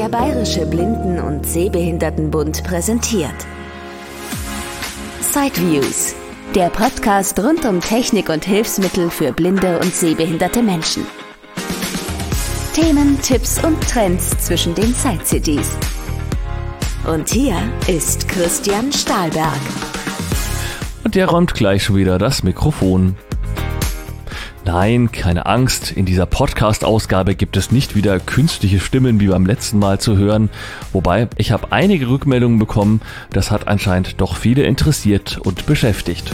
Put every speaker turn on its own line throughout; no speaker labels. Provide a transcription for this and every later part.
Der Bayerische Blinden- und Sehbehindertenbund präsentiert Sideviews, der Podcast rund um Technik und Hilfsmittel für blinde und sehbehinderte Menschen. Themen, Tipps und Trends zwischen den Side-CDs. Und hier ist Christian Stahlberg.
Und der räumt gleich schon wieder das Mikrofon. Nein, keine Angst, in dieser Podcast-Ausgabe gibt es nicht wieder künstliche Stimmen wie beim letzten Mal zu hören. Wobei, ich habe einige Rückmeldungen bekommen, das hat anscheinend doch viele interessiert und beschäftigt.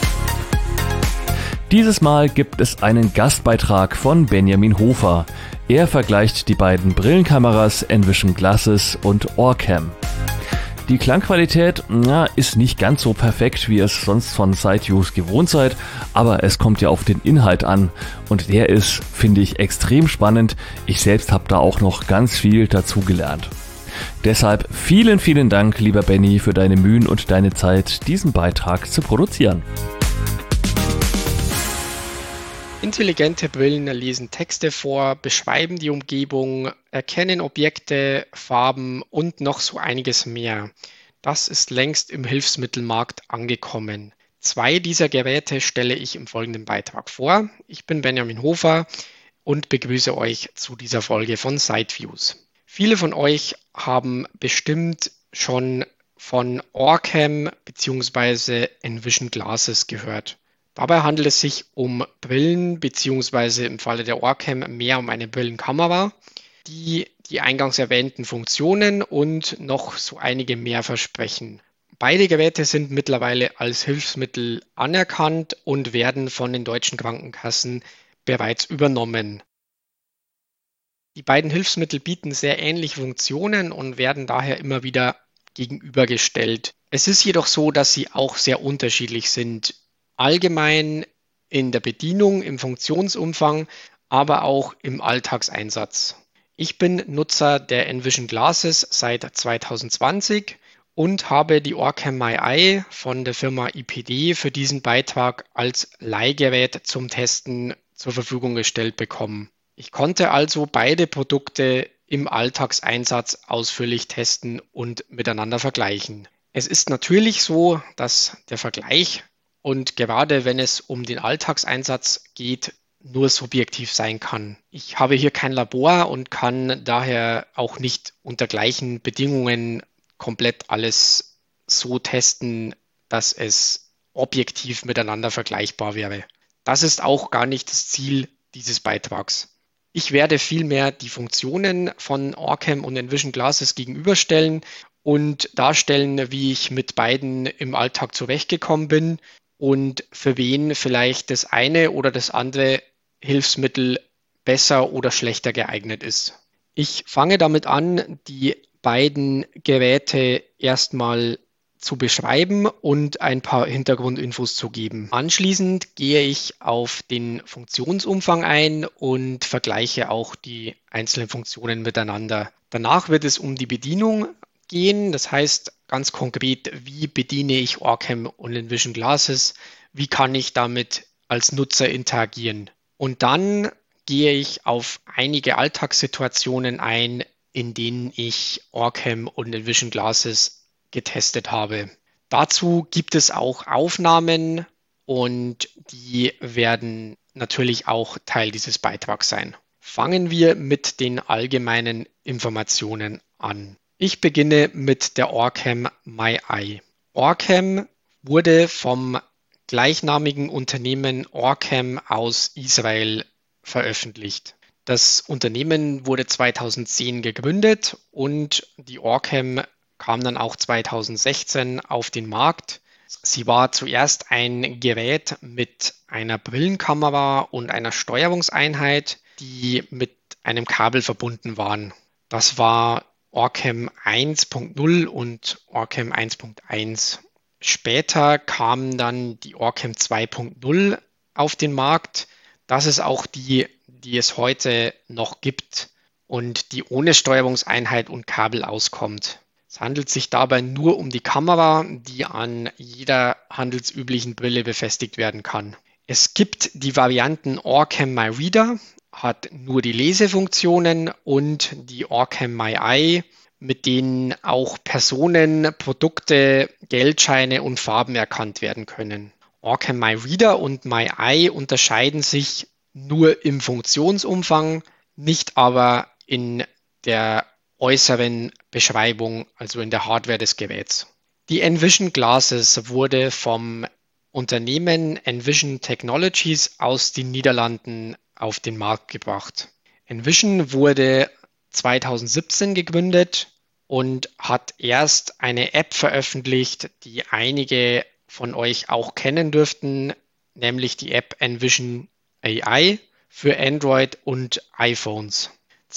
Dieses Mal gibt es einen Gastbeitrag von Benjamin Hofer. Er vergleicht die beiden Brillenkameras Envision Glasses und Orcam. Die Klangqualität ist nicht ganz so perfekt, wie ihr es sonst von Sideviews gewohnt seid, aber es kommt ja auf den Inhalt an und der ist, finde ich, extrem spannend. Ich selbst habe da auch noch ganz viel dazugelernt. Deshalb vielen Dank, lieber Benny, für deine Mühen und deine Zeit, diesen Beitrag zu produzieren.
Intelligente Brillen lesen Texte vor, beschreiben die Umgebung, erkennen Objekte, Farben und noch so einiges mehr. Das ist längst im Hilfsmittelmarkt angekommen. 2 dieser Geräte stelle ich im folgenden Beitrag vor. Ich bin Benjamin Hofer und begrüße euch zu dieser Folge von Sideviews. Viele von euch haben bestimmt schon von Orcam bzw. Envision Glasses gehört. Dabei handelt es sich um Brillen bzw. im Falle der Orcam mehr um eine Brillenkamera, die die eingangs erwähnten Funktionen und noch so einige mehr versprechen. Beide Geräte sind mittlerweile als Hilfsmittel anerkannt und werden von den deutschen Krankenkassen bereits übernommen. Die beiden Hilfsmittel bieten sehr ähnliche Funktionen und werden daher immer wieder gegenübergestellt. Es ist jedoch so, dass sie auch sehr unterschiedlich sind. Allgemein in der Bedienung, im Funktionsumfang, aber auch im Alltagseinsatz. Ich bin Nutzer der Envision Glasses seit 2020 und habe die Orcam MyEye von der Firma IPD für diesen Beitrag als Leihgerät zum Testen zur Verfügung gestellt bekommen. Ich konnte also beide Produkte im Alltagseinsatz ausführlich testen und miteinander vergleichen. Es ist natürlich so, dass der Vergleich und gerade wenn es um den Alltagseinsatz geht, nur subjektiv sein kann. Ich habe hier kein Labor und kann daher auch nicht unter gleichen Bedingungen komplett alles so testen, dass es objektiv miteinander vergleichbar wäre. Das ist auch gar nicht das Ziel dieses Beitrags. Ich werde vielmehr die Funktionen von Orcam und Envision Glasses gegenüberstellen und darstellen, wie ich mit beiden im Alltag zurechtgekommen bin und für wen vielleicht das eine oder das andere Hilfsmittel besser oder schlechter geeignet ist. Ich fange damit an, die beiden Geräte erstmal zu beschreiben und ein paar Hintergrundinfos zu geben. Anschließend gehe ich auf den Funktionsumfang ein und vergleiche auch die einzelnen Funktionen miteinander. Danach wird es um die Bedienung gehen, das heißt ganz konkret, wie bediene ich Orcam und Envision Glasses, wie kann ich damit als Nutzer interagieren. Und dann gehe ich auf einige Alltagssituationen ein, in denen ich Orcam und Envision Glasses getestet habe. Dazu gibt es auch Aufnahmen und die werden natürlich auch Teil dieses Beitrags sein. Fangen wir mit den allgemeinen Informationen an. Ich beginne mit der Orcam MyEye. Orcam wurde vom gleichnamigen Unternehmen Orcam aus Israel veröffentlicht. Das Unternehmen wurde 2010 gegründet und die Orcam kam dann auch 2016 auf den Markt. Sie war zuerst ein Gerät mit einer Brillenkamera und einer Steuerungseinheit, die mit einem Kabel verbunden waren. Das war Orcam 1.0 und Orcam 1.1. Später kam dann die Orcam 2.0 auf den Markt. Das ist auch die es heute noch gibt und die ohne Steuerungseinheit und Kabel auskommt. Es handelt sich dabei nur um die Kamera, die an jeder handelsüblichen Brille befestigt werden kann. Es gibt die Varianten Orcam MyReader hat nur die Lesefunktionen und die OrCam MyEye, mit denen auch Personen, Produkte, Geldscheine und Farben erkannt werden können. OrCam MyReader und MyEye unterscheiden sich nur im Funktionsumfang, nicht aber in der äußeren Beschreibung, also in der Hardware des Geräts. Die Envision Glasses wurde vom Unternehmen Envision Technologies aus den Niederlanden auf den Markt gebracht. Envision wurde 2017 gegründet und hat erst eine App veröffentlicht, die einige von euch auch kennen dürften, nämlich die App Envision AI für Android und iPhones.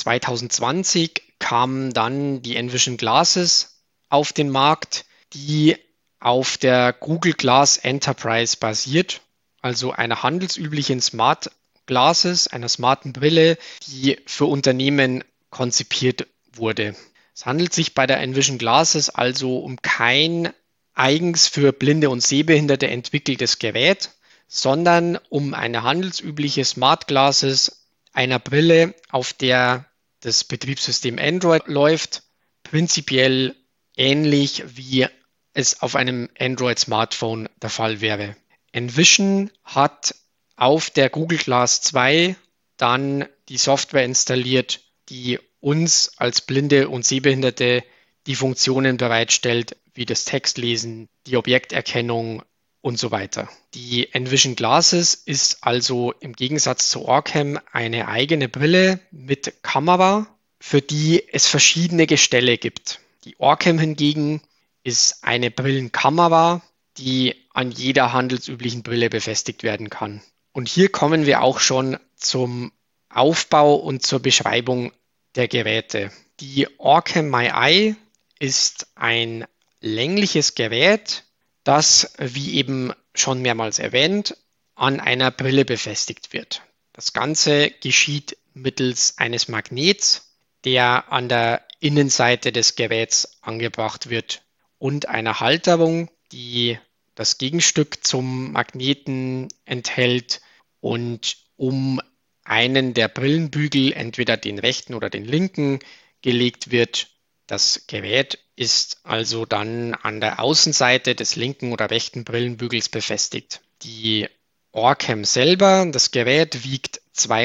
2020 kamen dann die Envision Glasses auf den Markt, die auf der Google Glass Enterprise basiert, also einer handelsüblichen Smart Glasses, einer smarten Brille, die für Unternehmen konzipiert wurde. Es handelt sich bei der Envision Glasses also um kein eigens für Blinde und Sehbehinderte entwickeltes Gerät, sondern um eine handelsübliche Smart Glasses, einer Brille, auf der das Betriebssystem Android läuft, prinzipiell ähnlich wie es auf einem Android-Smartphone der Fall wäre. Envision hat auf der Google Glass 2 dann die Software installiert, die uns als Blinde und Sehbehinderte die Funktionen bereitstellt, wie das Textlesen, die Objekterkennung und so weiter. Die Envision Glasses ist also im Gegensatz zu OrCam eine eigene Brille mit Kamera, für die es verschiedene Gestelle gibt. Die OrCam hingegen ist eine Brillenkamera, die an jeder handelsüblichen Brille befestigt werden kann. Und hier kommen wir auch schon zum Aufbau und zur Beschreibung der Geräte. Die OrCam MyEye ist ein längliches Gerät, das, wie eben schon mehrmals erwähnt, an einer Brille befestigt wird. Das Ganze geschieht mittels eines Magnets, der an der Innenseite des Geräts angebracht wird, und einer Halterung, die das Gegenstück zum Magneten enthält und um einen der Brillenbügel, entweder den rechten oder den linken, gelegt wird. Das Gerät ist also dann an der Außenseite des linken oder rechten Brillenbügels befestigt. Die OrCam selber, das Gerät, wiegt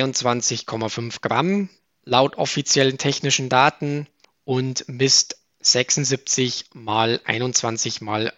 22,5 Gramm laut offiziellen technischen Daten und misst 76 mal 21 mal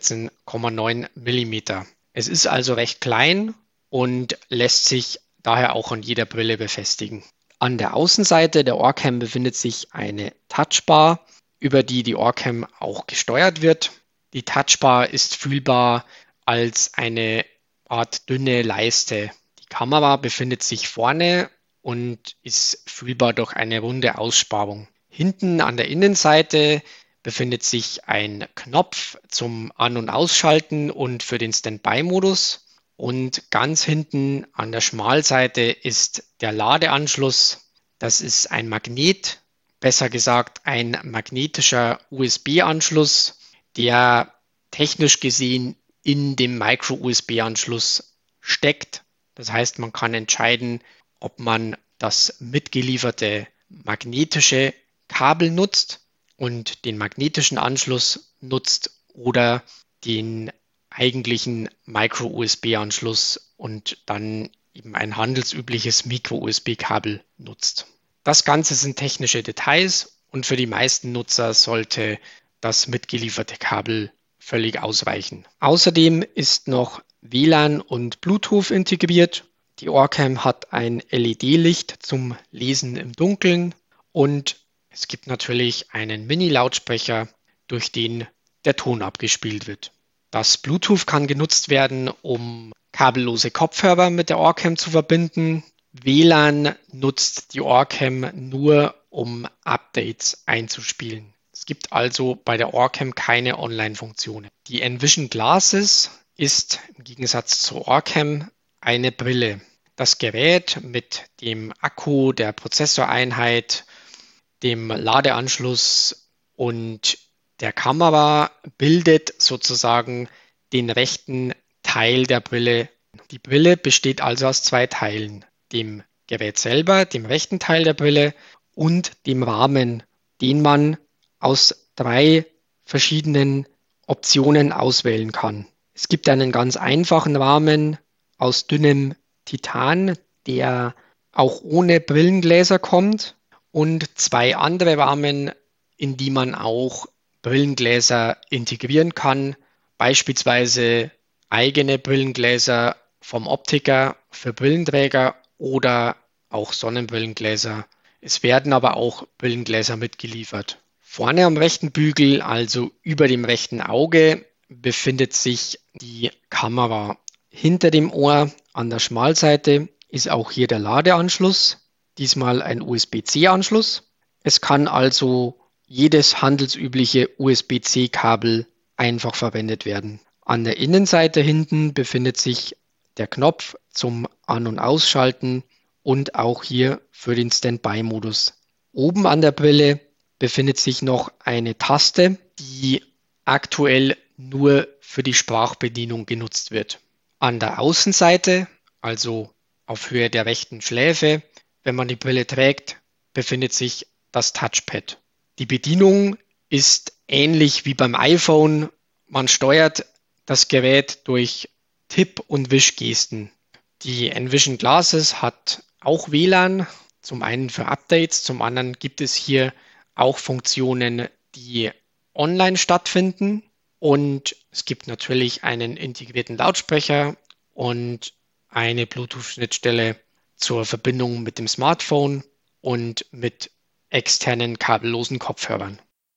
14,9 mm. Es ist also recht klein und lässt sich daher auch an jeder Brille befestigen. An der Außenseite der OrCam befindet sich eine Touchbar, über die die OrCam auch gesteuert wird. Die Touchbar ist fühlbar als eine Art dünne Leiste. Die Kamera befindet sich vorne und ist fühlbar durch eine runde Aussparung. Hinten an der Innenseite befindet sich ein Knopf zum An- und Ausschalten und für den Standby-Modus. Und ganz hinten an der Schmalseite ist der Ladeanschluss. Das ist ein Magnet, besser gesagt ein magnetischer USB-Anschluss, der technisch gesehen in dem Micro-USB-Anschluss steckt. Das heißt, man kann entscheiden, ob man das mitgelieferte magnetische Kabel nutzt und den magnetischen Anschluss nutzt oder den eigentlichen Micro-USB-Anschluss und dann eben ein handelsübliches Micro-USB-Kabel nutzt. Das Ganze sind technische Details und für die meisten Nutzer sollte das mitgelieferte Kabel völlig ausreichen. Außerdem ist noch WLAN und Bluetooth integriert. Die OrCam hat ein LED-Licht zum Lesen im Dunkeln und es gibt natürlich einen Mini-Lautsprecher, durch den der Ton abgespielt wird. Das Bluetooth kann genutzt werden, um kabellose Kopfhörer mit der OrCam zu verbinden. WLAN nutzt die OrCam nur, um Updates einzuspielen. Es gibt also bei der OrCam keine Online-Funktionen. Die Envision Glasses ist im Gegensatz zur OrCam eine Brille. Das Gerät mit dem Akku, der Prozessoreinheit, dem Ladeanschluss und der Kamera bildet sozusagen den rechten Teil der Brille. Die Brille besteht also aus zwei Teilen, dem Gerät selber, dem rechten Teil der Brille und dem Rahmen, den man aus 3 verschiedenen Optionen auswählen kann. Es gibt einen ganz einfachen Rahmen aus dünnem Titan, der auch ohne Brillengläser kommt, und 2 andere Rahmen, in die man auch Brillengläser integrieren kann, beispielsweise eigene Brillengläser vom Optiker für Brillenträger oder auch Sonnenbrillengläser. Es werden aber auch Brillengläser mitgeliefert. Vorne am rechten Bügel, also über dem rechten Auge, befindet sich die Kamera. Hinter dem Ohr an der Schmalseite ist auch hier der Ladeanschluss, diesmal ein USB-C-Anschluss. Es kann also jedes handelsübliche USB-C-Kabel einfach verwendet werden. An der Innenseite hinten befindet sich der Knopf zum An- und Ausschalten und auch hier für den Standby-Modus. Oben an der Brille befindet sich noch eine Taste, die aktuell nur für die Sprachbedienung genutzt wird. An der Außenseite, also auf Höhe der rechten Schläfe, wenn man die Brille trägt, befindet sich das Touchpad. Die Bedienung ist ähnlich wie beim iPhone. Man steuert das Gerät durch Tipp- und Wischgesten. Die Envision Glasses hat auch WLAN, zum einen für Updates, zum anderen gibt es hier auch Funktionen, die online stattfinden. Und es gibt natürlich einen integrierten Lautsprecher und eine Bluetooth-Schnittstelle zur Verbindung mit dem Smartphone und mit externen kabellosen Kopfhörern.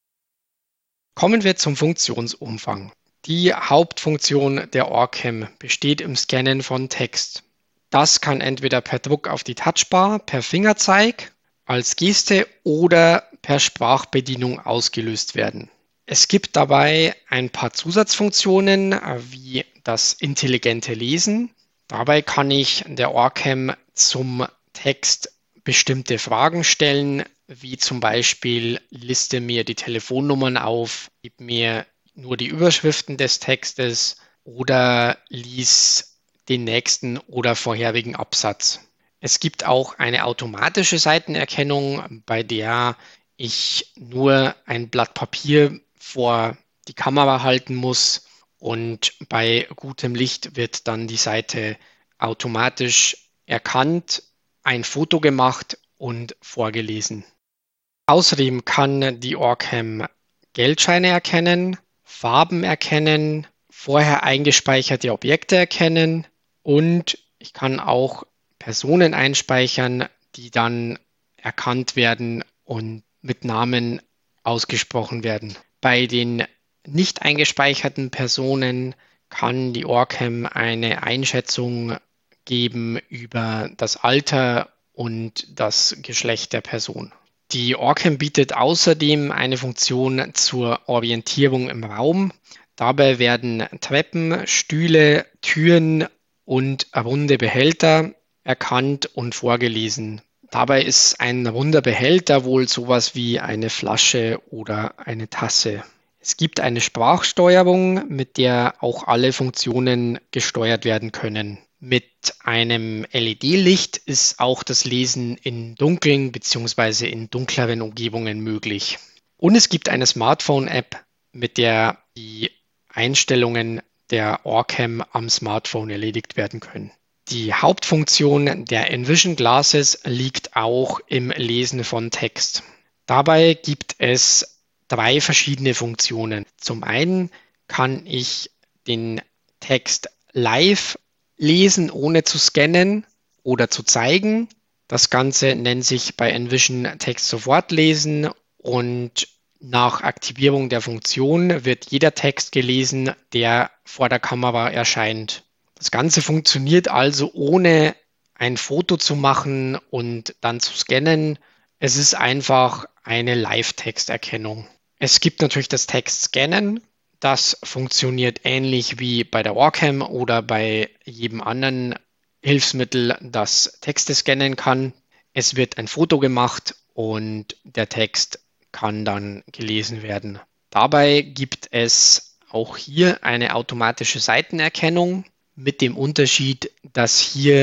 Kommen wir zum Funktionsumfang. Die Hauptfunktion der OrCam besteht im Scannen von Text. Das kann entweder per Druck auf die Touchbar, per Fingerzeig, als Geste oder per Sprachbedienung ausgelöst werden. Es gibt dabei ein paar Zusatzfunktionen wie das intelligente Lesen. Dabei kann ich der OrCam zum Text bestimmte Fragen stellen, wie zum Beispiel: liste mir die Telefonnummern auf, gib mir nur die Überschriften des Textes oder lies den nächsten oder vorherigen Absatz. Es gibt auch eine automatische Seitenerkennung, bei der ich nur ein Blatt Papier vor die Kamera halten muss und bei gutem Licht wird dann die Seite automatisch erkannt, ein Foto gemacht und vorgelesen. Außerdem kann die OrCam Geldscheine erkennen, Farben erkennen, vorher eingespeicherte Objekte erkennen und ich kann auch Personen einspeichern, die dann erkannt werden und mit Namen ausgesprochen werden. Bei den nicht eingespeicherten Personen kann die OrCam eine Einschätzung geben über das Alter und das Geschlecht der Person. Die OrCam bietet außerdem eine Funktion zur Orientierung im Raum. Dabei werden Treppen, Stühle, Türen und runde Behälter erkannt und vorgelesen. Dabei ist ein runder Behälter wohl sowas wie eine Flasche oder eine Tasse. Es gibt eine Sprachsteuerung, mit der auch alle Funktionen gesteuert werden können. Mit einem LED-Licht ist auch das Lesen in dunklen bzw. in dunkleren Umgebungen möglich. Und es gibt eine Smartphone-App, mit der die Einstellungen der OrCam am Smartphone erledigt werden können. Die Hauptfunktion der Envision Glasses liegt auch im Lesen von Text. Dabei gibt es 3 verschiedene Funktionen. Zum einen kann ich den Text live lesen, ohne zu scannen oder zu zeigen. Das Ganze nennt sich bei Envision Text sofort lesen und nach Aktivierung der Funktion wird jeder Text gelesen, der vor der Kamera erscheint. Das Ganze funktioniert also ohne ein Foto zu machen und dann zu scannen. Es ist einfach eine Live-Texterkennung. Es gibt natürlich das Textscannen. Das funktioniert ähnlich wie bei der OrCam oder bei jedem anderen Hilfsmittel, das Texte scannen kann. Es wird ein Foto gemacht und der Text kann dann gelesen werden. Dabei gibt es auch hier eine automatische Seitenerkennung mit dem Unterschied, dass hier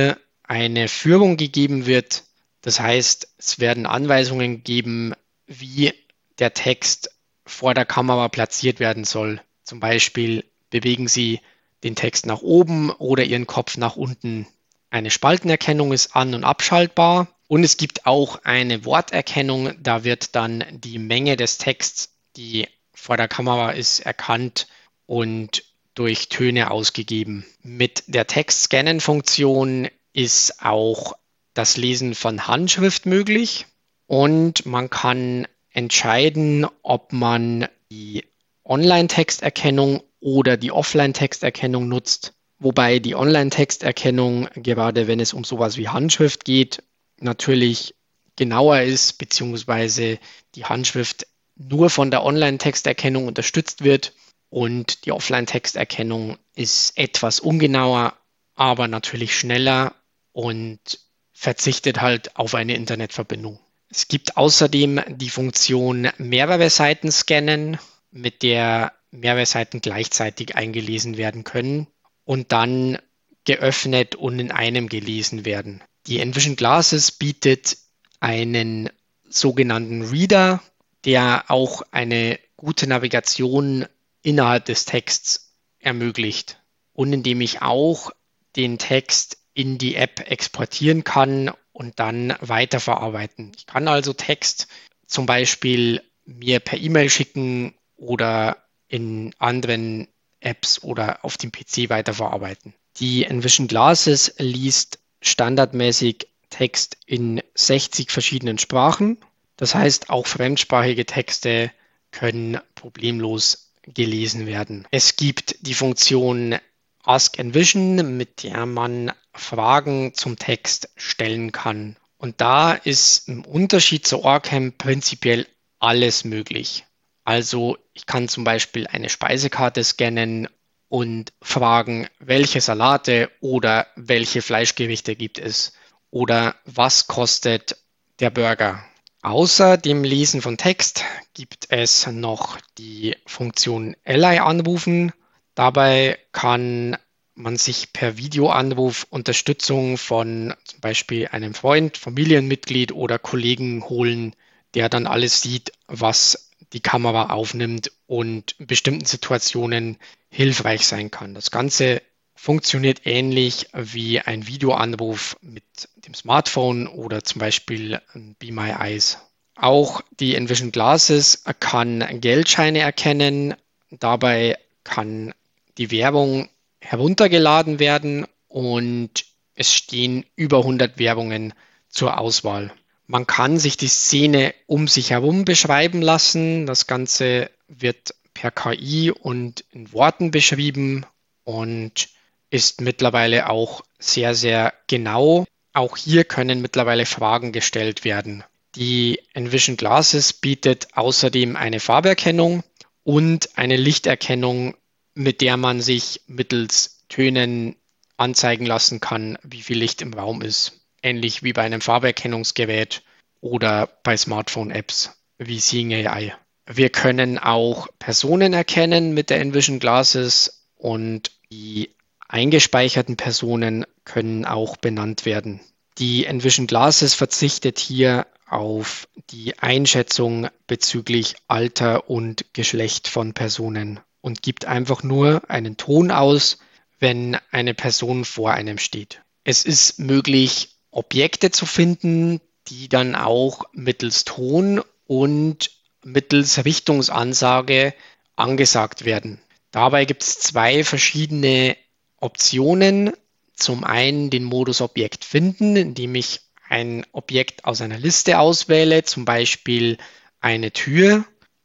eine Führung gegeben wird. Das heißt, es werden Anweisungen gegeben, wie der Text vor der Kamera platziert werden soll. Zum Beispiel bewegen Sie den Text nach oben oder Ihren Kopf nach unten. Eine Spaltenerkennung ist an- und abschaltbar. Und es gibt auch eine Worterkennung. Da wird dann die Menge des Texts, die vor der Kamera ist, erkannt und durch Töne ausgegeben. Mit der Text-Scannen-Funktion ist auch das Lesen von Handschrift möglich und man kann entscheiden, ob man die Online-Texterkennung oder die Offline-Texterkennung nutzt. Wobei die Online-Texterkennung, gerade wenn es um sowas wie Handschrift geht, natürlich genauer ist, beziehungsweise die Handschrift nur von der Online-Texterkennung unterstützt wird und die Offline-Texterkennung ist etwas ungenauer, aber natürlich schneller und verzichtet halt auf eine Internetverbindung. Es gibt außerdem die Funktion mehrere Seiten scannen, mit der mehrere Seiten gleichzeitig eingelesen werden können und dann geöffnet und in einem gelesen werden. Die Envision Glasses bietet einen sogenannten Reader, der auch eine gute Navigation innerhalb des Texts ermöglicht und indem ich auch den Text in die App exportieren kann und dann weiterverarbeiten. Ich kann also Text zum Beispiel mir per E-Mail schicken oder in anderen Apps oder auf dem PC weiterverarbeiten. Die Envision Glasses liest standardmäßig Text in 60 verschiedenen Sprachen. Das heißt, auch fremdsprachige Texte können problemlos gelesen werden. Es gibt die Funktion Ask Envision, mit der man Fragen zum Text stellen kann. Und da ist im Unterschied zu OrCam prinzipiell alles möglich. Also ich kann zum Beispiel eine Speisekarte scannen und fragen, welche Salate oder welche Fleischgerichte gibt es oder was kostet der Burger. Außer dem Lesen von Text gibt es noch die Funktion Ally anrufen. Dabei kann man sich per Videoanruf Unterstützung von zum Beispiel einem Freund, Familienmitglied oder Kollegen holen, der dann alles sieht, was die Kamera aufnimmt und in bestimmten Situationen hilfreich sein kann. Das Ganze funktioniert ähnlich wie ein Videoanruf mit dem Smartphone oder zum Beispiel Be My Eyes. Auch die Envision Glasses kann Geldscheine erkennen. Dabei kann die Werbung heruntergeladen werden und es stehen über 100 Werbungen zur Auswahl. Man kann sich die Szene um sich herum beschreiben lassen. Das Ganze wird per KI und in Worten beschrieben und ist mittlerweile auch sehr, sehr genau. Auch hier können mittlerweile Fragen gestellt werden. Die Envision Glasses bietet außerdem eine Farberkennung und eine Lichterkennung, mit der man sich mittels Tönen anzeigen lassen kann, wie viel Licht im Raum ist. Ähnlich wie bei einem Farberkennungsgerät oder bei Smartphone-Apps wie Seeing AI. Wir können auch Personen erkennen mit der Envision Glasses und die eingespeicherten Personen können auch benannt werden. Die Envision Glasses verzichtet hier auf die Einschätzung bezüglich Alter und Geschlecht von Personen und gibt einfach nur einen Ton aus, wenn eine Person vor einem steht. Es ist möglich, Objekte zu finden, die dann auch mittels Ton und mittels Richtungsansage angesagt werden. Dabei gibt es zwei verschiedene Optionen. Zum einen den Modus Objekt finden, indem ich ein Objekt aus einer Liste auswähle, zum Beispiel eine Tür,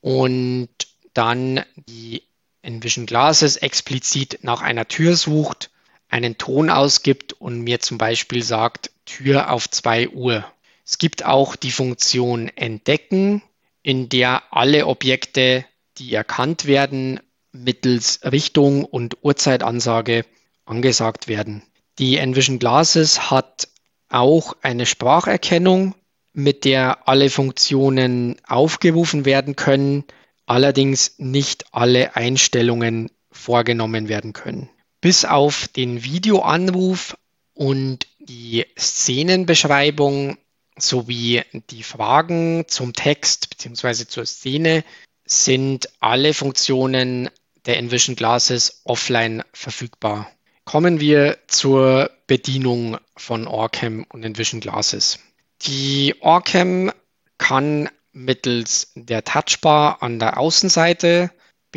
und dann die Envision Glasses explizit nach einer Tür sucht, einen Ton ausgibt und mir zum Beispiel sagt, Tür auf 2 Uhr. Es gibt auch die Funktion Entdecken, in der alle Objekte, die erkannt werden, mittels Richtung und Uhrzeitansage angesagt werden. Die Envision Glasses hat auch eine Spracherkennung, mit der alle Funktionen aufgerufen werden können, allerdings nicht alle Einstellungen vorgenommen werden können. Bis auf den Videoanruf und Die Szenenbeschreibung sowie die Fragen zum Text bzw. zur Szene sind alle Funktionen der Envision Glasses offline verfügbar. Kommen wir zur Bedienung von OrCam und Envision Glasses. Die OrCam kann mittels der Touchbar an der Außenseite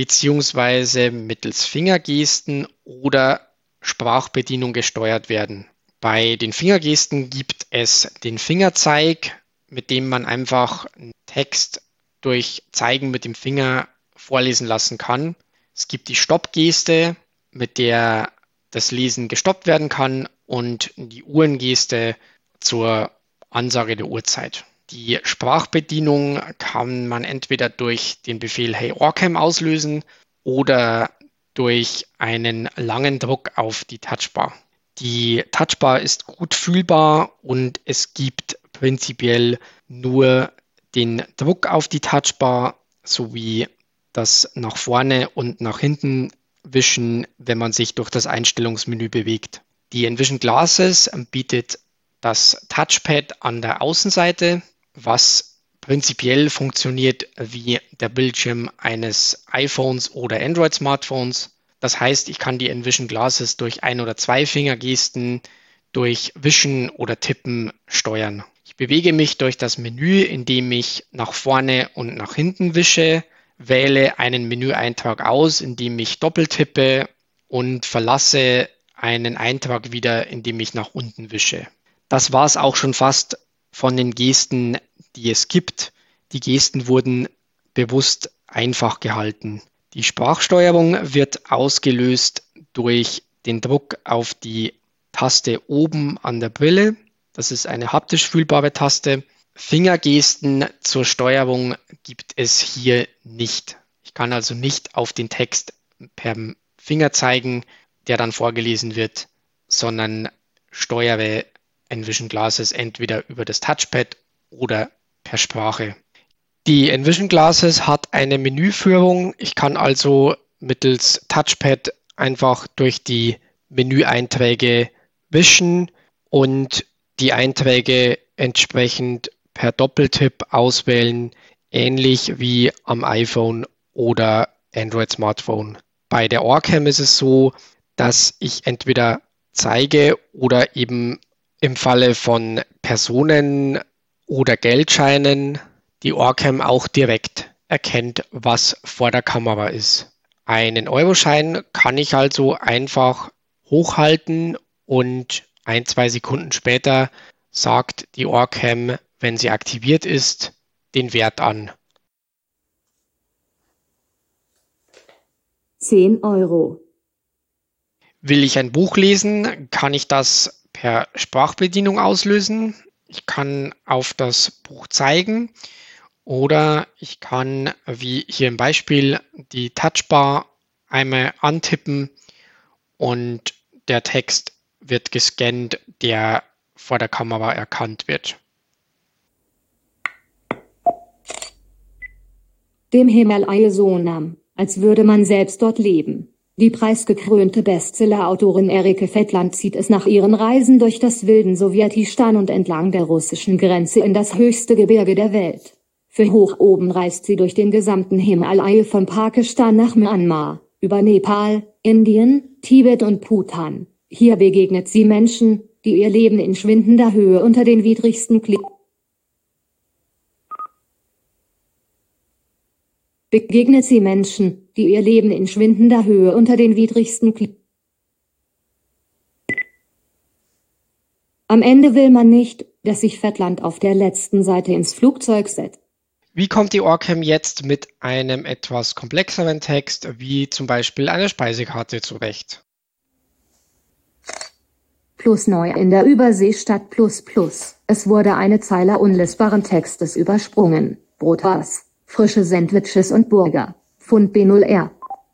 bzw. mittels Fingergesten oder Sprachbedienung gesteuert werden. Bei den Fingergesten gibt es den Fingerzeig, mit dem man einfach einen Text durch Zeigen mit dem Finger vorlesen lassen kann. Es gibt die Stoppgeste, mit der das Lesen gestoppt werden kann, und die Uhrengeste zur Ansage der Uhrzeit. Die Sprachbedienung kann man entweder durch den Befehl Hey OrCam auslösen oder durch einen langen Druck auf die Touchbar. Die Touchbar ist gut fühlbar und es gibt prinzipiell nur den Druck auf die Touchbar sowie das nach vorne und nach hinten wischen, wenn man sich durch das Einstellungsmenü bewegt. Die Envision Glasses bietet das Touchpad an der Außenseite, was prinzipiell funktioniert wie der Bildschirm eines iPhones oder Android-Smartphones. Das heißt, ich kann die Envision Glasses durch 1 oder 2 Fingergesten, durch Wischen oder Tippen steuern. Ich bewege mich durch das Menü, indem ich nach vorne und nach hinten wische, wähle einen Menüeintrag aus, indem ich doppeltippe und verlasse einen Eintrag wieder, indem ich nach unten wische. Das war es auch schon fast von den Gesten, die es gibt. Die Gesten wurden bewusst einfach gehalten. Die Sprachsteuerung wird ausgelöst durch den Druck auf die Taste oben an der Brille. Das ist eine haptisch fühlbare Taste. Fingergesten zur Steuerung gibt es hier nicht. Ich kann also nicht auf den Text per Finger zeigen, der dann vorgelesen wird, sondern steuere Envision Glasses entweder über das Touchpad oder per Sprache. Die Envision Glasses hat eine Menüführung. Ich kann also mittels Touchpad einfach durch die Menüeinträge wischen und die Einträge entsprechend per Doppeltipp auswählen, ähnlich wie am iPhone oder Android-Smartphone. Bei der OrCam ist es so, dass ich entweder zeige oder eben im Falle von Personen oder Geldscheinen die OrCam auch direkt erkennt, was vor der Kamera ist. Einen Euroschein kann ich also einfach hochhalten und 1-2 Sekunden später sagt die OrCam, wenn sie aktiviert ist, den Wert an.
10 Euro.
Will ich ein Buch lesen, kann ich das per Sprachbedienung auslösen. Ich kann auf das Buch zeigen oder ich kann, wie hier im Beispiel, die Touchbar einmal antippen und der Text wird gescannt, der vor der Kamera erkannt wird.
Dem Himalaya Sonam, als würde man selbst dort leben. Die preisgekrönte Bestseller-Autorin Erike Fettland zieht es nach ihren Reisen durch das wilden Sowjetistan und entlang der russischen Grenze in das höchste Gebirge der Welt. Für hoch oben reist sie durch den gesamten Himalaya von Pakistan nach Myanmar, über Nepal, Indien, Tibet und Bhutan. Hier begegnet sie Menschen, die ihr Leben in schwindender Höhe unter den widrigsten Begegnet sie Menschen, die ihr Leben in schwindender Höhe unter den widrigsten Am Ende will man nicht, dass sich Fettland auf der letzten Seite ins Flugzeug setzt.
Wie kommt die OrCam jetzt mit einem etwas komplexeren Text, wie zum Beispiel einer Speisekarte, zurecht?
Plus neu in der Überseestadt plus plus. Es wurde eine Zeile unlesbaren Textes übersprungen. Brotwas, frische Sandwiches und Burger. Pfund B0R.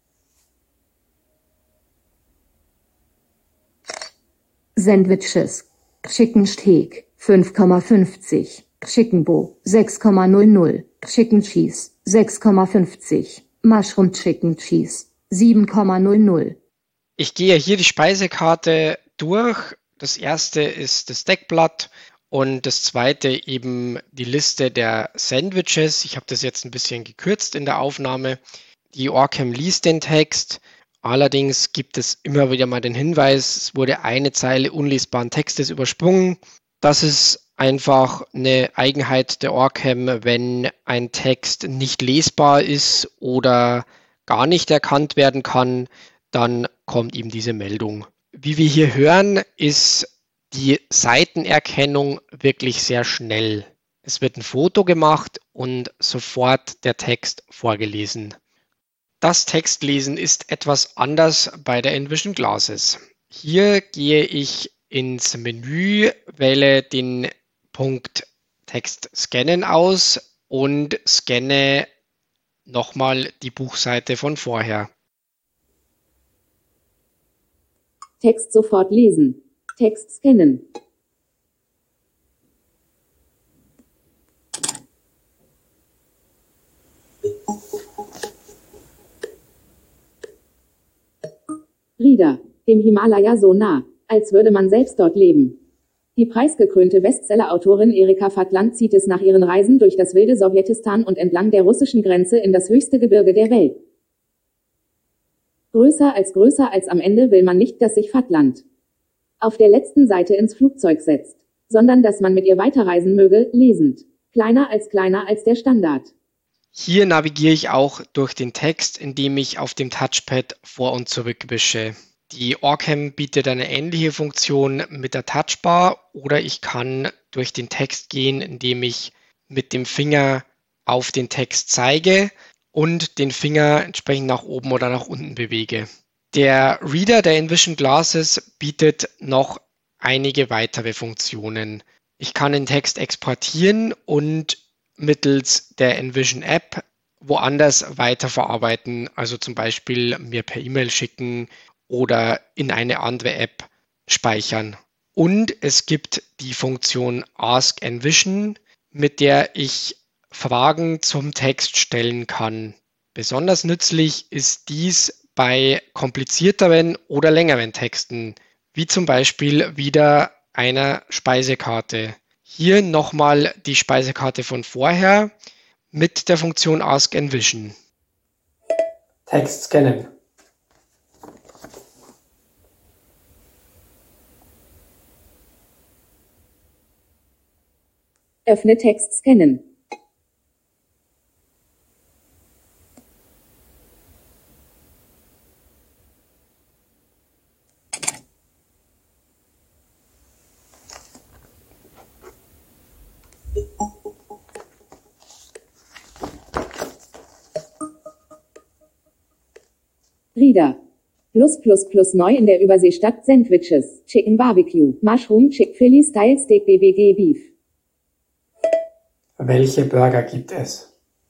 Sandwiches. Chicken Steak, 5,50. Chicken Bo, 6,00. Chicken Cheese, 6,50. Mushroom Chicken Cheese, 7,00.
Ich gehe hier die Speisekarte durch. Das erste ist das Deckblatt und das zweite eben die Liste der Sandwiches. Ich habe das jetzt ein bisschen gekürzt in der Aufnahme. Die OrCam liest den Text. Allerdings gibt es immer wieder mal den Hinweis, es wurde eine Zeile unlesbaren Textes übersprungen. Das ist einfach eine Eigenheit der OrCam, wenn ein Text nicht lesbar ist oder gar nicht erkannt werden kann, dann kommt eben diese Meldung. Wie wir hier hören, ist die Seitenerkennung wirklich sehr schnell. Es wird ein Foto gemacht und sofort der Text vorgelesen. Das Textlesen ist etwas anders bei der Envision Glasses. Hier gehe ich ins Menü, wähle den Punkt Text scannen aus und scanne nochmal die Buchseite von vorher.
Text sofort lesen. Text scannen. Reader, dem Himalaya so nah, als würde man selbst dort leben. Die preisgekrönte Bestseller-Autorin Erika Fatland zieht es nach ihren Reisen durch das wilde Sowjetistan und entlang der russischen Grenze in das höchste Gebirge der Welt. Größer als am Ende will man nicht, dass sich Fatland auf der letzten Seite ins Flugzeug setzt, sondern dass man mit ihr weiterreisen möge, lesend. Kleiner als der Standard.
Hier navigiere ich auch durch den Text, indem ich auf dem Touchpad vor und zurück wische. Die OrCam bietet eine ähnliche Funktion mit der Touchbar oder ich kann durch den Text gehen, indem ich mit dem Finger auf den Text zeige und den Finger entsprechend nach oben oder nach unten bewege. Der Reader der Envision Glasses bietet noch einige weitere Funktionen. Ich kann den Text exportieren und mittels der Envision App woanders weiterverarbeiten, also zum Beispiel mir per E-Mail schicken oder in eine andere App speichern. Und es gibt die Funktion Ask Envision, mit der ich Fragen zum Text stellen kann. Besonders nützlich ist dies bei komplizierteren oder längeren Texten, wie zum Beispiel wieder einer Speisekarte. Hier nochmal die Speisekarte von vorher mit der Funktion Ask Envision.
Text scannen.
Öffne Text scannen. Reader. +++ neu in der Überseestadt Sandwiches. Chicken Barbecue. Mushroom Chick-fil-A Style Steak BBG Beef.
Welche Burger gibt es?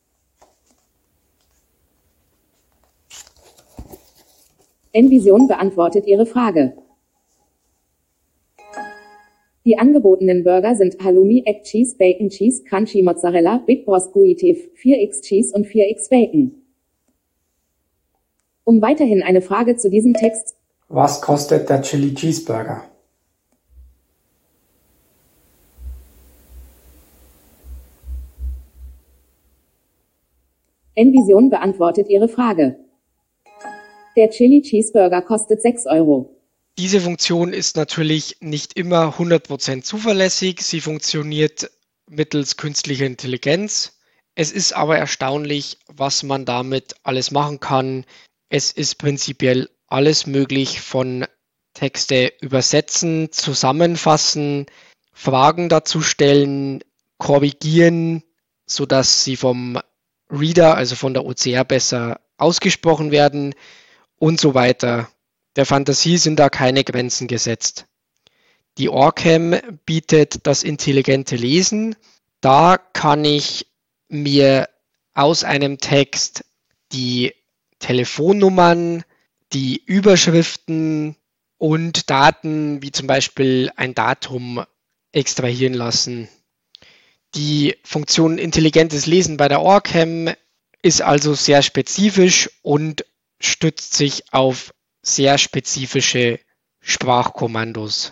Envision beantwortet Ihre Frage. Die angebotenen Burger sind Halloumi, Egg Cheese, Bacon Cheese, Crunchy Mozzarella, Big Broscuitif, 4x Cheese und 4x Bacon. Um weiterhin eine Frage zu diesem Text.
Was kostet der Chili Cheeseburger?
Envision beantwortet Ihre Frage. Der Chili Cheeseburger kostet 6 €.
Diese Funktion ist natürlich nicht immer 100% zuverlässig. Sie funktioniert mittels künstlicher Intelligenz. Es ist aber erstaunlich, was man damit alles machen kann. Es ist prinzipiell alles möglich, von Texte übersetzen, zusammenfassen, Fragen dazu stellen, korrigieren, sodass sie vom Reader, also von der OCR, besser ausgesprochen werden und so weiter. Der Fantasie sind da keine Grenzen gesetzt. Die OrCam bietet das intelligente Lesen. Da kann ich mir aus einem Text die Telefonnummern, die Überschriften und Daten wie zum Beispiel ein Datum extrahieren lassen. Die Funktion intelligentes Lesen bei der OrCam ist also sehr spezifisch und stützt sich auf sehr spezifische Sprachkommandos.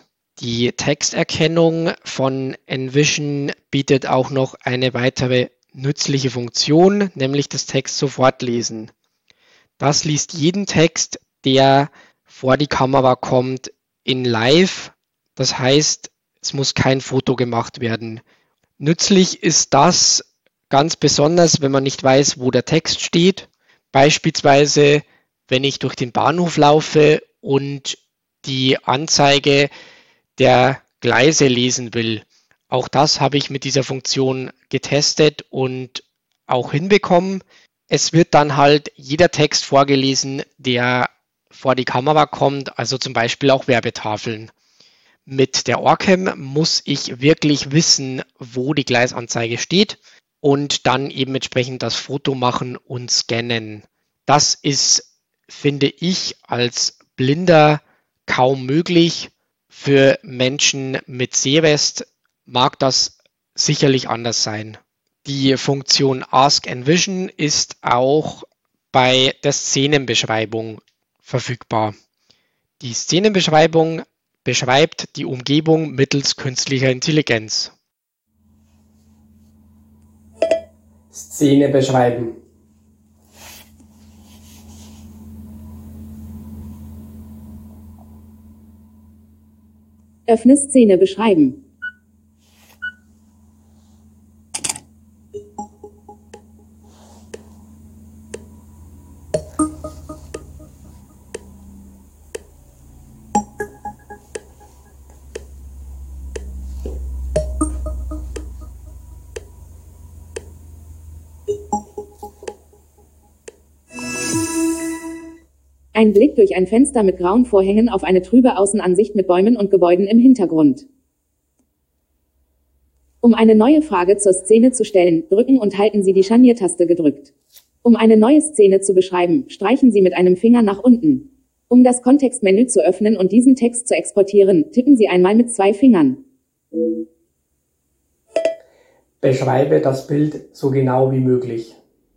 Die Texterkennung von Envision bietet auch noch eine weitere nützliche Funktion, nämlich das Text sofort lesen. Das liest jeden Text, der vor die Kamera kommt, in live. Das heißt, es muss kein Foto gemacht werden. Nützlich ist das ganz besonders, wenn man nicht weiß, wo der Text steht. Beispielsweise, wenn ich durch den Bahnhof laufe und die Anzeige der Gleise lesen will. Auch das habe ich mit dieser Funktion getestet und auch hinbekommen. Es wird dann halt jeder Text vorgelesen, der vor die Kamera kommt, also zum Beispiel auch Werbetafeln. Mit der OrCam muss ich wirklich wissen, wo die Gleisanzeige steht und dann eben entsprechend das Foto machen und scannen. Das ist, finde ich, als Blinder kaum möglich. Für Menschen mit Sehrest mag das sicherlich anders sein. Die Funktion Ask Envision ist auch bei der Szenenbeschreibung verfügbar. Die Szenenbeschreibung beschreibt die Umgebung mittels künstlicher Intelligenz.
Szene beschreiben.
Öffne Szene beschreiben. Ein Blick durch ein Fenster mit grauen Vorhängen auf eine trübe Außenansicht mit Bäumen und Gebäuden im Hintergrund. Um eine neue Frage zur Szene zu stellen, drücken und halten Sie die Scharniertaste gedrückt. Um eine neue Szene zu beschreiben, streichen Sie mit einem Finger nach unten. Um das Kontextmenü zu öffnen und diesen Text zu exportieren, tippen Sie einmal mit 2 Fingern.
Beschreibe das Bild so genau wie möglich.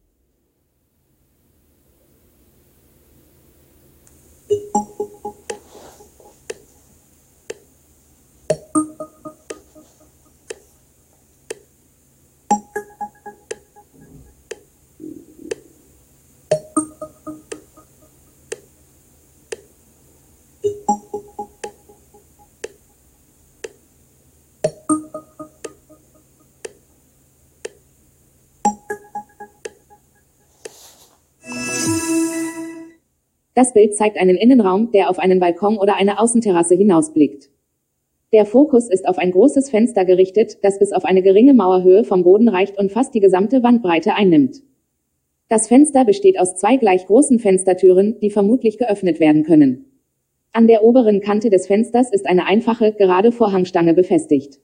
Das Bild zeigt einen Innenraum, der auf einen Balkon oder eine Außenterrasse hinausblickt. Der Fokus ist auf ein großes Fenster gerichtet, das bis auf eine geringe Mauerhöhe vom Boden reicht und fast die gesamte Wandbreite einnimmt. Das Fenster besteht aus 2 gleich großen Fenstertüren, die vermutlich geöffnet werden können. An der oberen Kante des Fensters ist eine einfache, gerade Vorhangstange befestigt.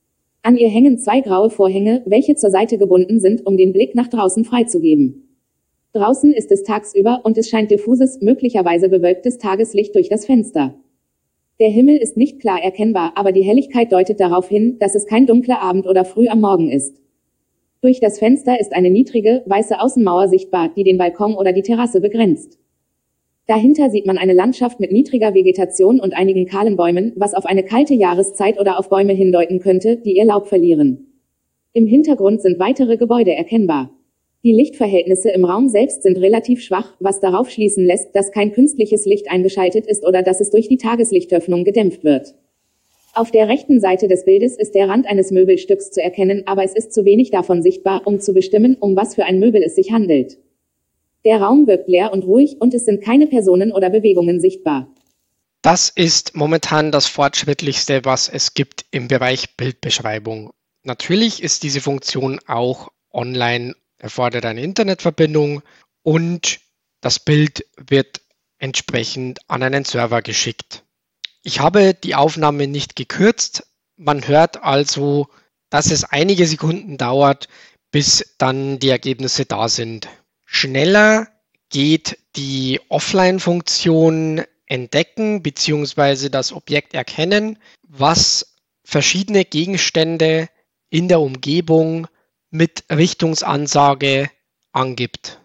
An ihr hängen 2 graue Vorhänge, welche zur Seite gebunden sind, um den Blick nach draußen freizugeben. Draußen ist es tagsüber und es scheint diffuses, möglicherweise bewölktes Tageslicht durch das Fenster. Der Himmel ist nicht klar erkennbar, aber die Helligkeit deutet darauf hin, dass es kein dunkler Abend oder früh am Morgen ist. Durch das Fenster ist eine niedrige, weiße Außenmauer sichtbar, die den Balkon oder die Terrasse begrenzt. Dahinter sieht man eine Landschaft mit niedriger Vegetation und einigen kahlen Bäumen, was auf eine kalte Jahreszeit oder auf Bäume hindeuten könnte, die ihr Laub verlieren. Im Hintergrund sind weitere Gebäude erkennbar. Die Lichtverhältnisse im Raum selbst sind relativ schwach, was darauf schließen lässt, dass kein künstliches Licht eingeschaltet ist oder dass es durch die Tageslichtöffnung gedämpft wird. Auf der rechten Seite des Bildes ist der Rand eines Möbelstücks zu erkennen, aber es ist zu wenig davon sichtbar, um zu bestimmen, um was für ein Möbel es sich handelt. Der Raum wirkt leer und ruhig und es sind keine Personen oder Bewegungen sichtbar.
Das ist momentan das Fortschrittlichste, was es gibt im Bereich Bildbeschreibung. Natürlich ist diese Funktion auch online, erfordert eine Internetverbindung und das Bild wird entsprechend an einen Server geschickt. Ich habe die Aufnahme nicht gekürzt. Man hört also, dass es einige Sekunden dauert, bis dann die Ergebnisse da sind. Schneller geht die Offline-Funktion Entdecken bzw. das Objekt erkennen, was verschiedene Gegenstände in der Umgebung mit Richtungsansage angibt.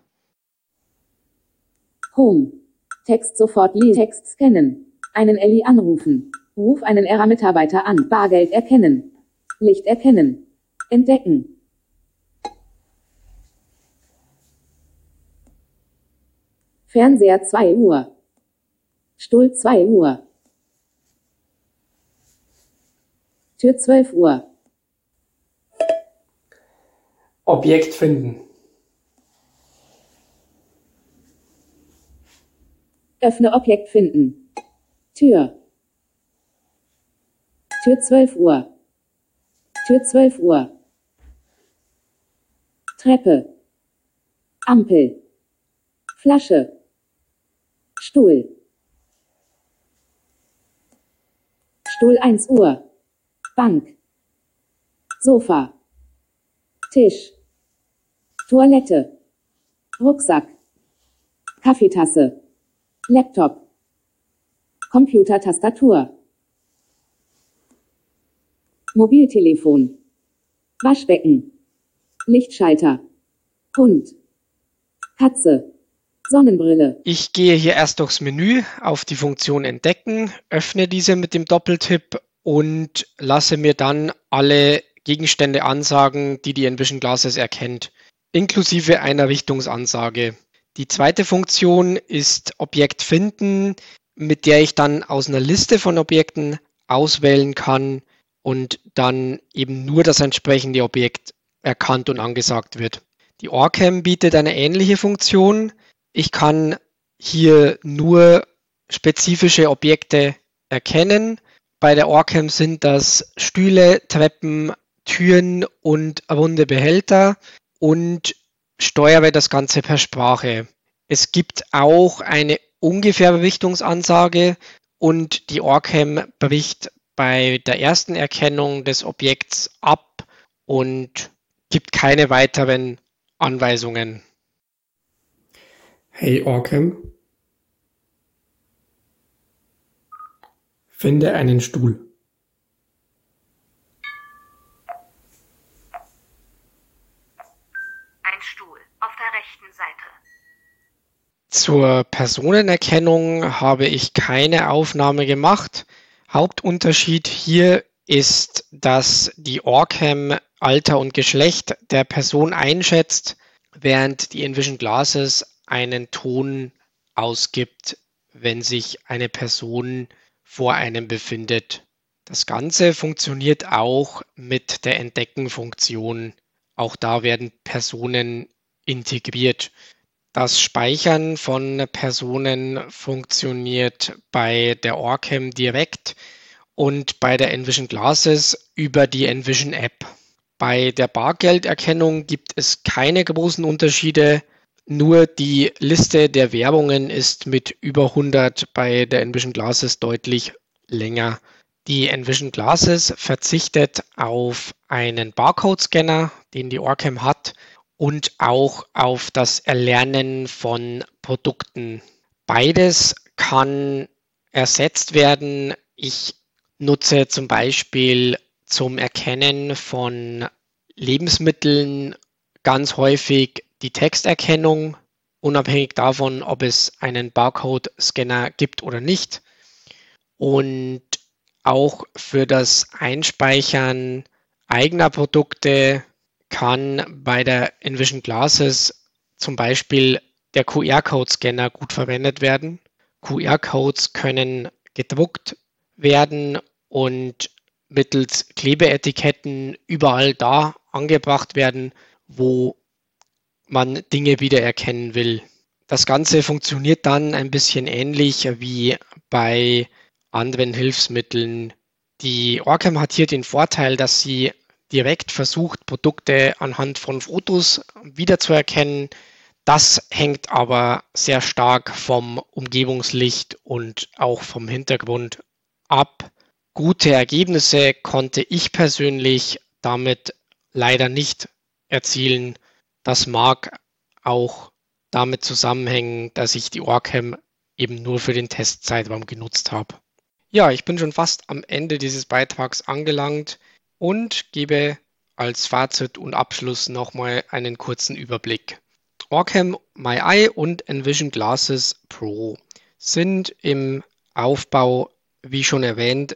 Home. Text sofort lesen. Text scannen. Einen Ellie anrufen. Ruf einen ERA-Mitarbeiter an. Bargeld erkennen. Licht erkennen. Entdecken. Fernseher 2 Uhr. Stuhl 2 Uhr. Tür 12 Uhr.
Objekt finden.
Öffne Objekt finden. Tür. Tür 12 Uhr. Tür 12 Uhr. Treppe. Ampel. Flasche. Stuhl. Stuhl 1 Uhr. Bank. Sofa. Tisch. Toilette. Rucksack. Kaffeetasse. Laptop. Computertastatur. Mobiltelefon. Waschbecken. Lichtschalter. Hund. Katze. Sonnenbrille.
Ich gehe hier erst durchs Menü auf die Funktion Entdecken, öffne diese mit dem Doppeltipp und lasse mir dann alle Gegenstände ansagen, die Envision Glasses erkennt, inklusive einer Richtungsansage. Die zweite Funktion ist Objekt finden, mit der ich dann aus einer Liste von Objekten auswählen kann und dann eben nur das entsprechende Objekt erkannt und angesagt wird. Die OrCam bietet eine ähnliche Funktion. Ich kann hier nur spezifische Objekte erkennen. Bei der OrCam sind das Stühle, Treppen, Türen und runde Behälter und steuere das Ganze per Sprache. Es gibt auch eine ungefähre Richtungsansage und die OrCam bricht bei der ersten Erkennung des Objekts ab und gibt keine weiteren Anweisungen.
Hey OrCam. Finde einen Stuhl.
Ein Stuhl auf der rechten Seite.
Zur Personenerkennung habe ich keine Aufnahme gemacht. Hauptunterschied hier ist, dass die OrCam Alter und Geschlecht der Person einschätzt, während die Envision Glasses einen Ton ausgibt, wenn sich eine Person vor einem befindet. Das Ganze funktioniert auch mit der Entdecken-Funktion. Auch da werden Personen integriert. Das Speichern von Personen funktioniert bei der OrCam direkt und bei der Envision Glasses über die Envision App. Bei der Bargelderkennung gibt es keine großen Unterschiede, nur die Liste der Währungen ist mit über 100 bei der Envision Glasses deutlich länger. Die Envision Glasses verzichtet auf einen Barcode-Scanner, den die OrCam hat, und auch auf das Erlernen von Produkten. Beides kann ersetzt werden. Ich nutze zum Beispiel zum Erkennen von Lebensmitteln ganz häufig die Texterkennung, unabhängig davon, ob es einen Barcode-Scanner gibt oder nicht. Und auch für das Einspeichern eigener Produkte kann bei der Envision Glasses zum Beispiel der QR-Code-Scanner gut verwendet werden. QR-Codes können gedruckt werden und mittels Klebeetiketten überall da angebracht werden, wo man Dinge wiedererkennen will. Das Ganze funktioniert dann ein bisschen ähnlich wie bei anderen Hilfsmitteln. Die OrCam hat hier den Vorteil, dass sie direkt versucht, Produkte anhand von Fotos wiederzuerkennen. Das hängt aber sehr stark vom Umgebungslicht und auch vom Hintergrund ab. Gute Ergebnisse konnte ich persönlich damit leider nicht erzielen. Das mag auch damit zusammenhängen, dass ich die OrCam eben nur für den Testzeitraum genutzt habe. Ja, ich bin schon fast am Ende dieses Beitrags angelangt und gebe als Fazit und Abschluss nochmal einen kurzen Überblick. OrCam MyEye und Envision Glasses Pro sind im Aufbau, wie schon erwähnt,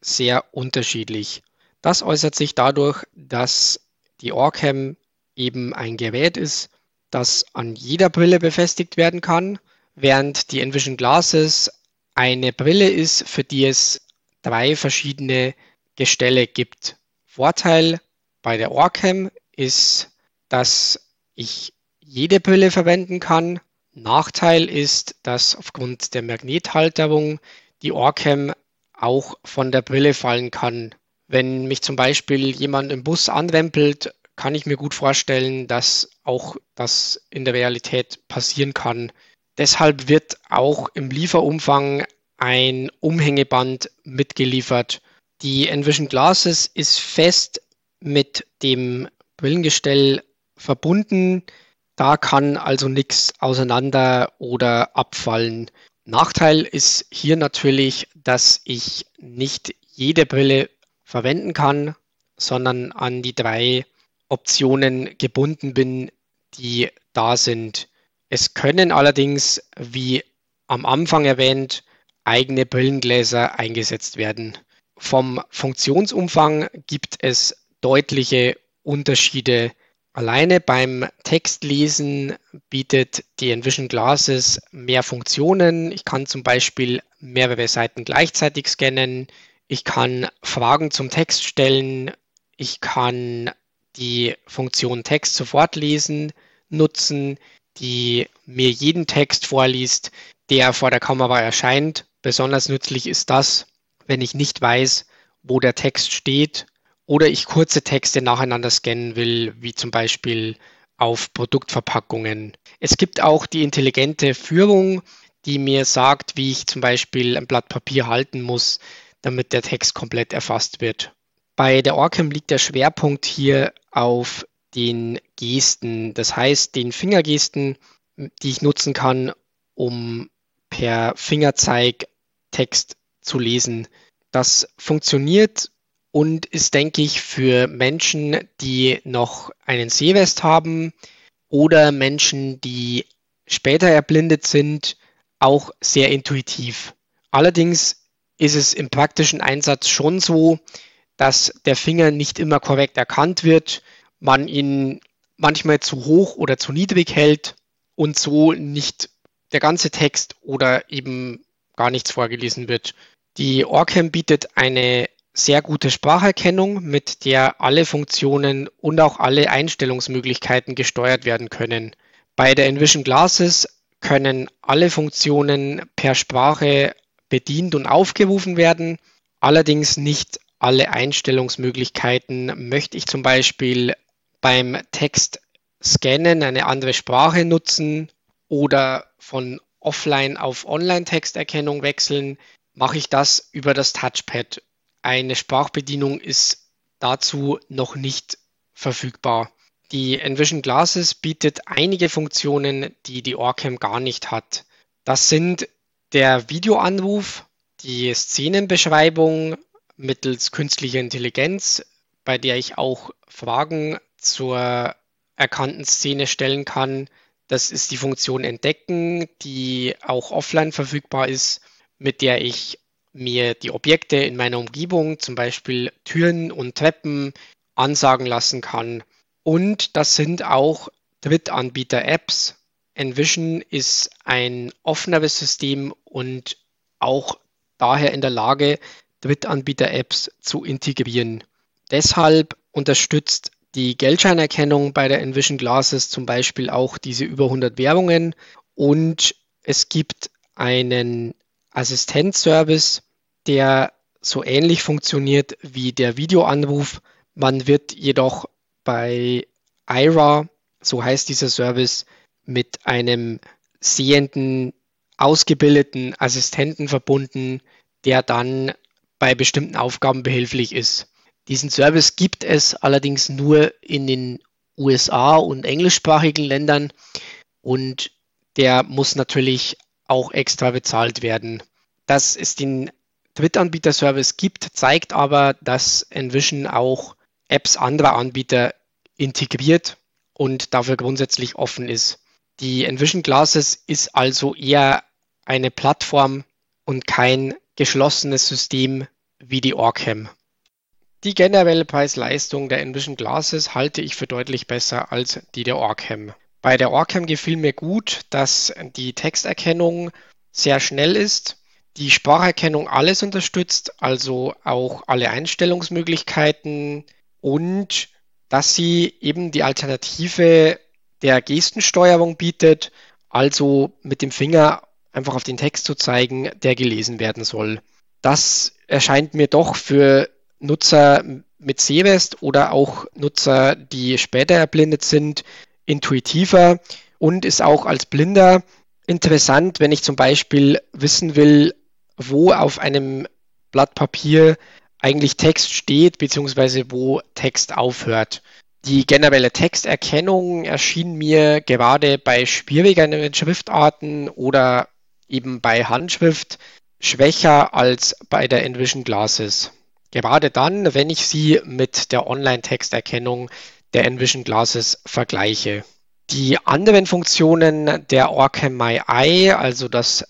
sehr unterschiedlich. Das äußert sich dadurch, dass die OrCam eben ein Gerät ist, das an jeder Brille befestigt werden kann, während die Envision Glasses eine Brille ist, für die es 3 verschiedene Gestelle gibt. Vorteil bei der OrCam ist, dass ich jede Brille verwenden kann. Nachteil ist, dass aufgrund der Magnethalterung die OrCam auch von der Brille fallen kann. Wenn mich zum Beispiel jemand im Bus anrempelt, kann ich mir gut vorstellen, dass auch das in der Realität passieren kann. Deshalb wird auch im Lieferumfang ein Umhängeband mitgeliefert. Die Envision Glasses ist fest mit dem Brillengestell verbunden. Da kann also nichts auseinander oder abfallen. Nachteil ist hier natürlich, dass ich nicht jede Brille verwenden kann, sondern an die 3 Optionen gebunden bin, die da sind. Es können allerdings, wie am Anfang erwähnt, eigene Brillengläser eingesetzt werden. Vom Funktionsumfang gibt es deutliche Unterschiede. Alleine beim Textlesen bietet die Envision Glasses mehr Funktionen. Ich kann zum Beispiel mehrere Seiten gleichzeitig scannen. Ich kann Fragen zum Text stellen. Ich kann die Funktion Text sofort lesen nutzen, die mir jeden Text vorliest, der vor der Kamera erscheint. Besonders nützlich ist das, wenn ich nicht weiß, wo der Text steht oder ich kurze Texte nacheinander scannen will, wie zum Beispiel auf Produktverpackungen. Es gibt auch die intelligente Führung, die mir sagt, wie ich zum Beispiel ein Blatt Papier halten muss, damit der Text komplett erfasst wird. Bei der OrCam liegt der Schwerpunkt hier auf den Gesten, das heißt den Fingergesten, die ich nutzen kann, um per Fingerzeig Text zu lesen. Das funktioniert und ist, denke ich, für Menschen, die noch einen Sehwest haben oder Menschen, die später erblindet sind, auch sehr intuitiv. Allerdings ist es im praktischen Einsatz schon so, dass der Finger nicht immer korrekt erkannt wird, man ihn manchmal zu hoch oder zu niedrig hält und so nicht der ganze Text oder eben gar nichts vorgelesen wird. Die OrCam bietet eine sehr gute Spracherkennung, mit der alle Funktionen und auch alle Einstellungsmöglichkeiten gesteuert werden können. Bei der Envision Glasses können alle Funktionen per Sprache bedient und aufgerufen werden, allerdings nicht alle Einstellungsmöglichkeiten. Möchte ich zum Beispiel beim Text scannen eine andere Sprache nutzen oder von Offline auf Online-Texterkennung wechseln, mache ich das über das Touchpad. Eine Sprachbedienung ist dazu noch nicht verfügbar. Die Envision Glasses bietet einige Funktionen, die die OrCam gar nicht hat. Das sind der Videoanruf, die Szenenbeschreibung mittels künstlicher Intelligenz, bei der ich auch Fragen zur erkannten Szene stellen kann. Das ist die Funktion Entdecken, die auch offline verfügbar ist, mit der ich mir die Objekte in meiner Umgebung, zum Beispiel Türen und Treppen, ansagen lassen kann. Und das sind auch Drittanbieter-Apps. Envision ist ein offeneres System und auch daher in der Lage, Drittanbieter-Apps zu integrieren. Deshalb unterstützt die Geldscheinerkennung bei der Envision Glasses zum Beispiel auch diese über 100 Währungen und es gibt einen Assistenzservice, der so ähnlich funktioniert wie der Videoanruf. Man wird jedoch bei Aira, so heißt dieser Service, mit einem sehenden, ausgebildeten Assistenten verbunden, der dann bei bestimmten Aufgaben behilflich ist. Diesen Service gibt es allerdings nur in den USA und englischsprachigen Ländern und der muss natürlich auch extra bezahlt werden. Dass es den Drittanbieter-Service gibt, zeigt aber, dass Envision auch Apps anderer Anbieter integriert und dafür grundsätzlich offen ist. Die Envision Glasses ist also eher eine Plattform und kein geschlossenes System wie die OrCam. Die generelle Preis-Leistung der Envision Glasses halte ich für deutlich besser als die der OrCam. Bei der OrCam gefiel mir gut, dass die Texterkennung sehr schnell ist, die Spracherkennung alles unterstützt, also auch alle Einstellungsmöglichkeiten, und dass sie eben die Alternative der Gestensteuerung bietet, also mit dem Finger einfach auf den Text zu zeigen, der gelesen werden soll. Das erscheint mir doch für Nutzer mit Sehwest oder auch Nutzer, die später erblindet sind, intuitiver und ist auch als Blinder interessant, wenn ich zum Beispiel wissen will, wo auf einem Blatt Papier eigentlich Text steht, beziehungsweise wo Text aufhört. Die generelle Texterkennung erschien mir gerade bei schwierigeren Schriftarten oder eben bei Handschrift schwächer als bei der Envision Glasses. Gerade dann, wenn ich sie mit der Online-Texterkennung der Envision Glasses vergleiche. Die anderen Funktionen der OrCam My Eye, also das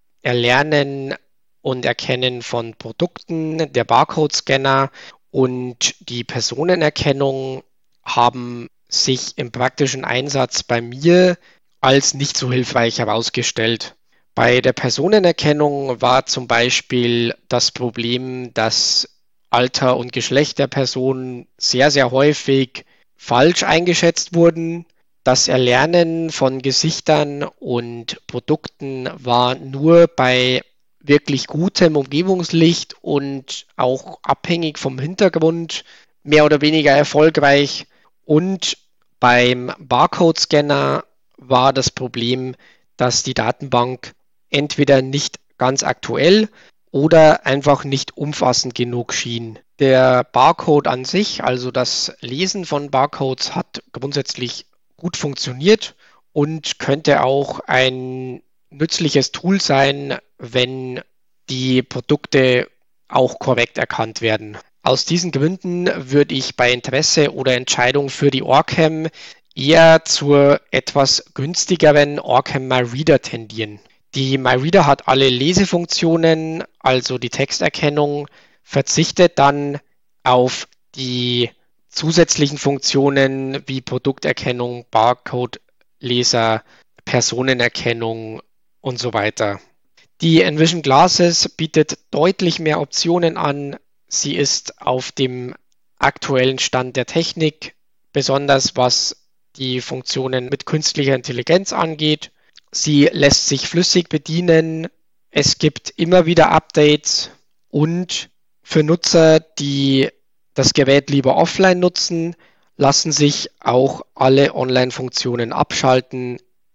Erlernen und Erkennen von Produkten, der Barcode-Scanner und die Personenerkennung, haben sich im praktischen Einsatz bei mir als nicht so hilfreich herausgestellt. Bei der Personenerkennung war zum Beispiel das Problem, dass Alter und Geschlecht der Person sehr, sehr häufig falsch eingeschätzt wurden. Das Erlernen von Gesichtern und Produkten war nur bei wirklich gutem Umgebungslicht und auch abhängig vom Hintergrund mehr oder weniger erfolgreich. Und beim Barcode-Scanner war das Problem, dass die Datenbank entweder nicht ganz aktuell oder einfach nicht umfassend genug schien. Der Barcode an sich, also das Lesen von Barcodes, hat grundsätzlich gut funktioniert und könnte auch ein nützliches Tool sein, wenn die Produkte auch korrekt erkannt werden. Aus diesen Gründen würde ich bei Interesse oder Entscheidung für die OrCam eher zur etwas günstigeren OrCam MyReader tendieren. Die MyReader hat alle Lesefunktionen, also die Texterkennung, verzichtet dann auf die zusätzlichen Funktionen wie Produkterkennung, Barcode-Leser, Personenerkennung und so weiter. Die Envision Glasses bietet deutlich mehr Optionen an. Sie ist auf dem aktuellen Stand der Technik, besonders was die Funktionen mit künstlicher Intelligenz angeht. Sie lässt sich flüssig bedienen. Es gibt immer wieder Updates und für Nutzer, die das Gerät lieber offline nutzen, lassen sich auch alle Online-Funktionen abschalten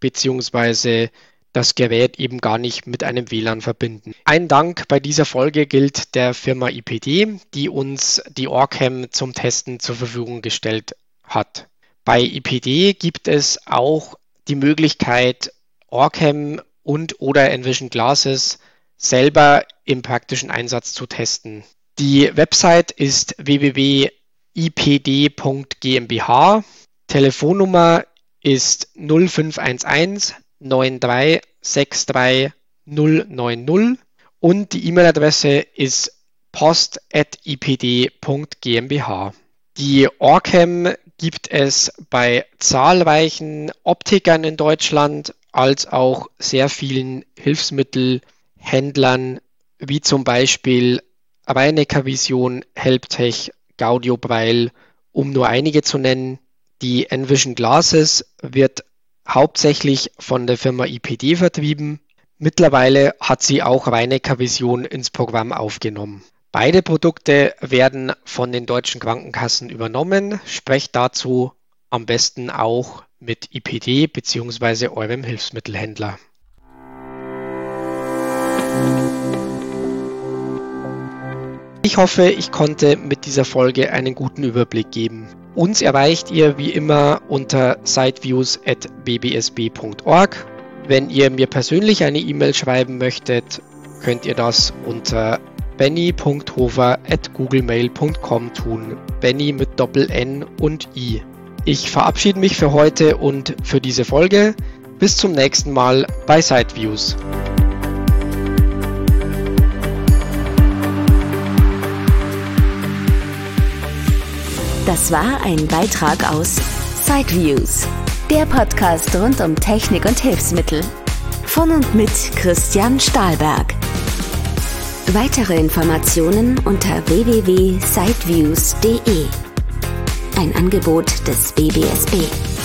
bzw. das Gerät eben gar nicht mit einem WLAN verbinden. Ein Dank bei dieser Folge gilt der Firma IPD, die uns die OrCam zum Testen zur Verfügung gestellt hat. Bei IPD gibt es auch die Möglichkeit, OrCam und oder Envision Glasses selber im praktischen Einsatz zu testen. Die Website ist www.ipd.gmbh. Telefonnummer ist 0511 9363 090 und die E-Mail-Adresse ist post@ipd.gmbh. Die OrCam gibt es bei zahlreichen Optikern in Deutschland als auch sehr vielen Hilfsmittelhändlern, wie zum Beispiel Reinecker Vision, Helptech, Gaudio Braille, um nur einige zu nennen. Die Envision Glasses wird hauptsächlich von der Firma IPD vertrieben. Mittlerweile hat sie auch Reinecker Vision ins Programm aufgenommen. Beide Produkte werden von den deutschen Krankenkassen übernommen. Sprecht dazu am besten auch mit IPD bzw. eurem Hilfsmittelhändler. Ich hoffe, ich konnte mit dieser Folge einen guten Überblick geben. Uns erreicht ihr wie immer unter siteviews@bbsb.org. Wenn ihr mir persönlich eine E-Mail schreiben möchtet, könnt ihr das unter benny.hofer@googlemail.com tun. Benny mit Doppel-N und I. Ich verabschiede mich für heute und für diese Folge. Bis zum nächsten Mal bei SiteViews.
Das war ein Beitrag aus Sideviews, der Podcast rund um Technik und Hilfsmittel. Von und mit Christian Stahlberg. Weitere Informationen unter www.sideviews.de. Ein Angebot des BBSB.